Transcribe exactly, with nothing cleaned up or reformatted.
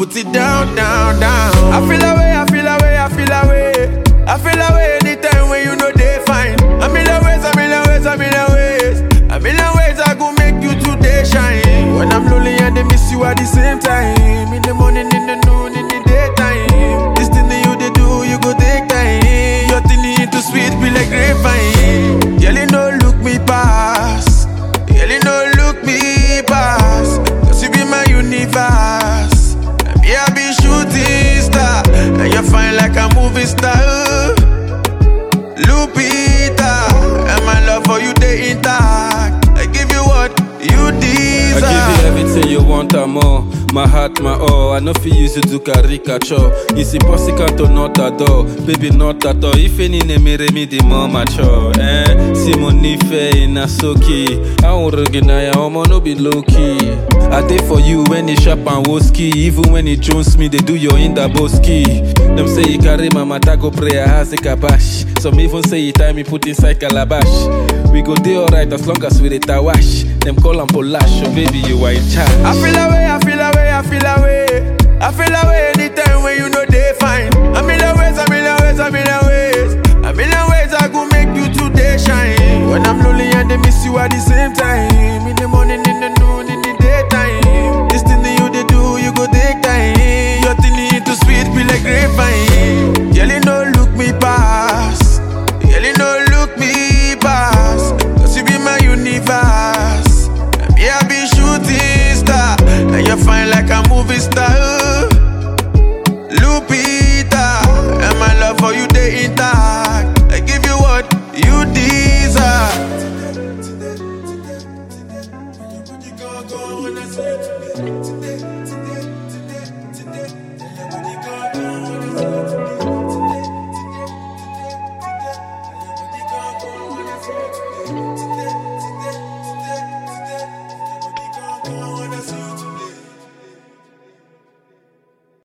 put it down, down, down. I feel away, I feel away, I feel away. I feel away anytime when you know they fine. I'm in the ways, I'm in the ways, I'm in the ways. I'm in the ways I go make you today shine. When I'm lonely and they miss you at the same time. In the morning, in the noon, in the daytime. This thing that you they do, you go take time. Your thing into sweet, be like grapevine. Girl, you know look me pass. Girl, you know look me pass. Cause you be my universe. And me I be shooting star. And you fine like a movie star. Lupita, and my love for you they intact. I give you what you deserve. I give you everything you want and more. My heart, my all. I know fi use you to caricature. It's impossible to not at all. Baby, not at all. If any name me me the more mature. Eh? Simone Fe in a soki. I won't recognize I'm no be low key. I did for you when you shop and woski. Even when it jones me, they do your in the boski. Them say you carry my matago prayer has a kabash. Some even say you time me put inside calabash. We go day alright as long as we the tawash. Them call and polash, so baby you are in charge. I feel away, I feel away, I feel away. I feel away anytime when you know they fine. I'm in the ways, I'm in the ways, I'm in the ways. I'm in the ways I go